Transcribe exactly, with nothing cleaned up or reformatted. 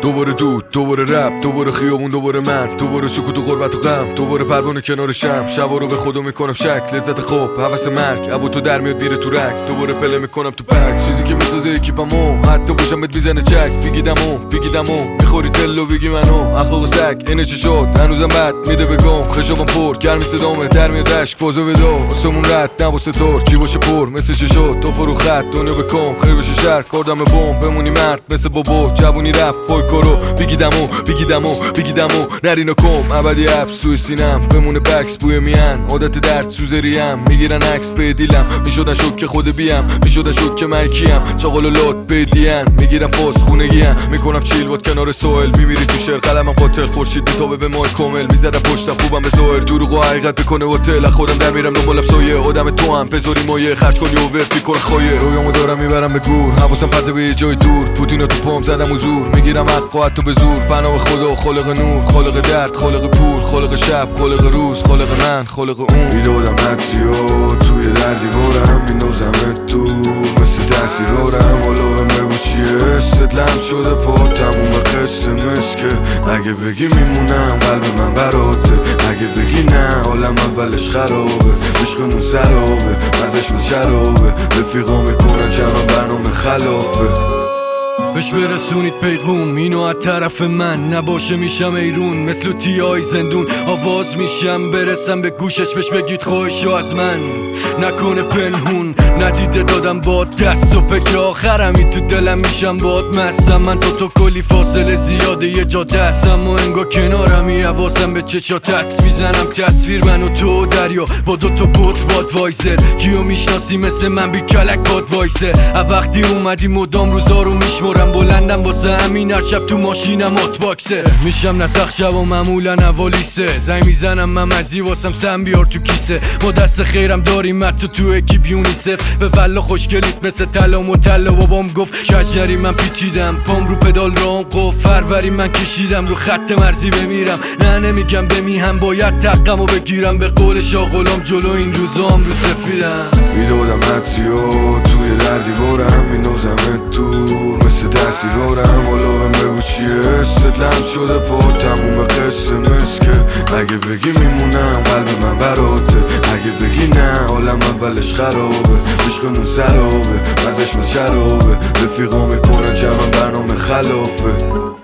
دوباره دود، دوباره رپ، دوباره خیابون، دوباره من، دوباره سکوت و غربت و غم، دوباره پروانه کنار شم. شبا رو به خودم میکنم شک، لذت خوب، هوس مرگ، ابو تو در میاد میره تو رک. دوباره پله میکنم تو پک، چیزی که میسازه اکیپمو، حتی باشم بهت میزنه چک. بگیدمو بگیدمو میخوری تلو بگی منو، اخلاق سگ اینه چی شد هنوزم بد میده بگم. خشابم پر گرمی صدامه در میاد اشک، فازو ودا واسمون رد نه واسه تور. چی باشه پر مثل چی شد تو فرو خط، دنیا بکن خیر بشه شهر، کاردم بمب بمونی مرد مثل بابا. جوونی رفت پای کارو، بگیدمو بگیدمو بگیدمو نرینو کم. ابدی حبس توی سینم بمونه بکس بوی میان، عادت درد سوزریم میگیرن عکس به دیلم. میشدن شک که خود بیم، میشدن شک که من کیم. چاقال و لات بدین میگیرم فاز خونگیم، میکنم چیل بود کنار سوئل. میمیری تو شعر قلمم قاتل، خورشید میتابه به ماه کامل. میزدم پشتم خوبم به ظاهر، دروغ و حقیقت بکنه هتل. خودم در میرم دنبال افسایه، آدم تو هم بذاری مایه. خرج کنی و ورد میکنه خایه، رویامو دارم میبرم به گور. حواسم پرت به یه جای دور، پوتینا تو پام زدم حضور. میگیرم حق و حتی به زور، پناه خدا خالق نور، خالق درد، خالق پول، خالق شب، خالق روز، خالق من، خالق اون. میدادم عکسیو توی در دیوارم، میندازم تو مثل دستیرارم. حالا بهم بگو چیه استدلم شده پا تموم قصه مسکه. اگه بگی میمونم قلب من براته، اگه بگی نه عالم اولش خرابه. عشقمون سرابه مزش مثل شرابه، رفیقا میکنن جمع برنامه خلافه. بهش برسونید پیغوم اینو از طرف من، نباشه میشم ایرون مثل تیای زندون. آواز میشم برسم به گوشش، بهش بگید خواهشو از من نکنه پنهون. ندیده دادم با دست و فکر آخرمی تو دلم میشم باد مستم. من تو تو کلی فاصله زیاده یه جا دستم و انگا کنارمی. حواسم به چشات هست، میزنم تصویر من و تو دریا با دو تا بوت باد وایسر. کیو میشناسی مثل من بی کلک باد وایسه. وقتی اومدی مدام روزا رو میشمرم، بلندم واسه همین هر شب تو ماشینم هات باکسه. میشم نسخ شب و معمولا اوالیسه، زنگ میزنم ممزی واسم سم بیار تو کیسه. ما دست خیرم داریم مت تو تو اکیپ یونیسف. به والله خوشگلیت مثل طلا و طلا بابام گفت کجری من پیچیدم، پام رو پدال رام قف. فروری من کشیدم رو خط مرزی بمیرم، نه نمیگم بمیهم باید تقم و بگیرم. به قول شاغلام جلو این روزام رو سفیدم. میدادم عکسیو توی در دیوارم، میندازم تو مثل دستیرارم. حالا بهم بگو چیه استدلم شده پا تموم قصه مسکه. اگه بگی میمونم قلب من براته، اگه بگی نه عالم اولش خرابه. عشقمون سرابه مزش مثل شرابه، رفیقا میکنن جمع برنامه خلافه.